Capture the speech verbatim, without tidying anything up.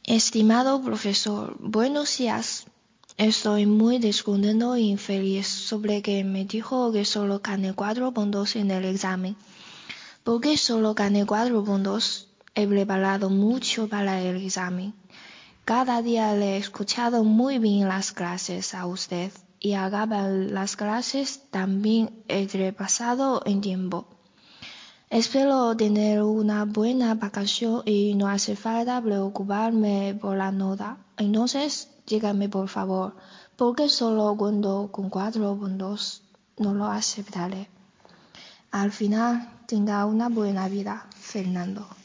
Estimado profesor, buenos días. Estoy muy descontento y infeliz sobre que me dijo que solo gané cuatro puntos en el examen. ¿Por qué solo gané cuatro puntos? He preparado mucho para el examen. Cada día le he escuchado muy bien las clases a usted y al acabar las clases también he repasado en tiempo. Espero tener una buena vacación y no hace falta preocuparme por la nota. Entonces, dígame por favor, ¿por qué solo cuento con cuatro puntos? No lo aceptaré. Al final, tenga una buena vida, Fernando.